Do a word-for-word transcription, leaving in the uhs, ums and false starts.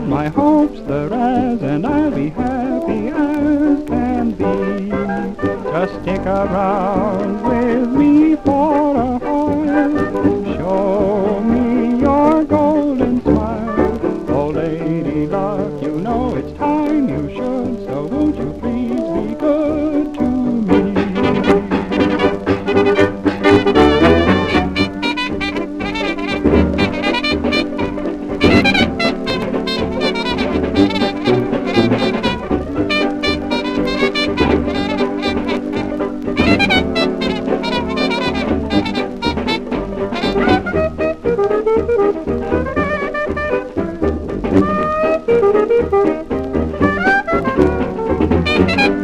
my hopes the rise, and I'll be happy as can be. Just stick around with me for a while, show me your golden smile. Oh, lady luck, you know it's time you should, so won't you please be good to me? Thank you.